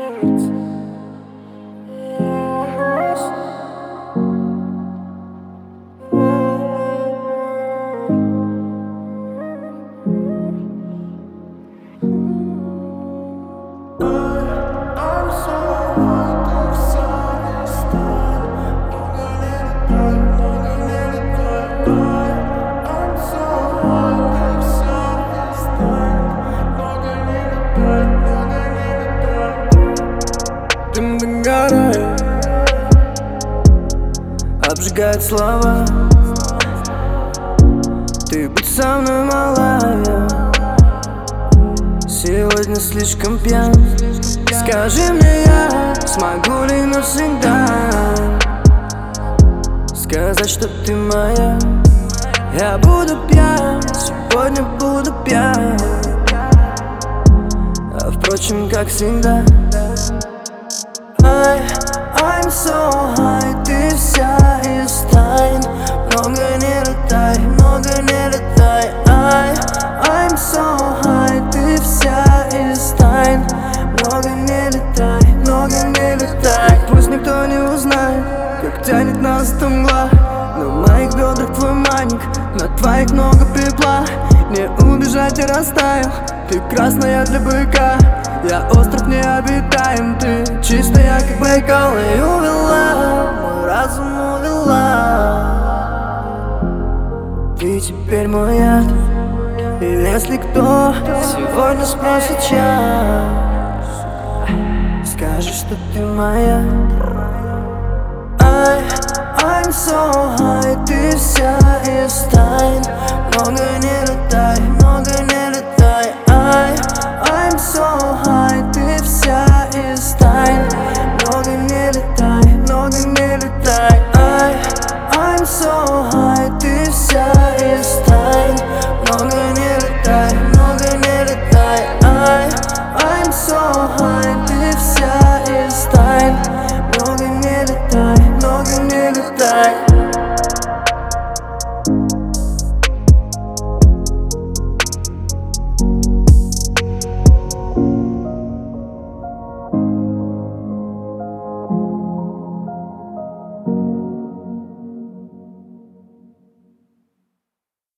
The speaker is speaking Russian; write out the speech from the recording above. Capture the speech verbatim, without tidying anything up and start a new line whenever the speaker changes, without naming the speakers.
Дым догорает, обжигает слова. Ты будь со мной, малая, сегодня слишком пьян. Скажи мне, я смогу ли навсегда сказать, что ты моя? Я буду пьян, сегодня буду пьян, а впрочем, как всегда. I, I'm so high, ты вся из тайн. Много не летай, много не летай. I, I'm so high, ты вся из тайн. Много не летай, много не летай. Пусть никто не узнает, как тянет нас эта мгла. На моих бедрах твой маник, на твоих много пепла. Не убежать, я растаял, ты красная для быка. Я остров необитаем, ты чистая, как Байкал. И увела, мой разум увела. Ты теперь мой яд. И если кто сегодня спросит час, скажи, что ты моя. I, I'm so high, ты вся из тайн. Много не летай, много не летай. I, I'm so high.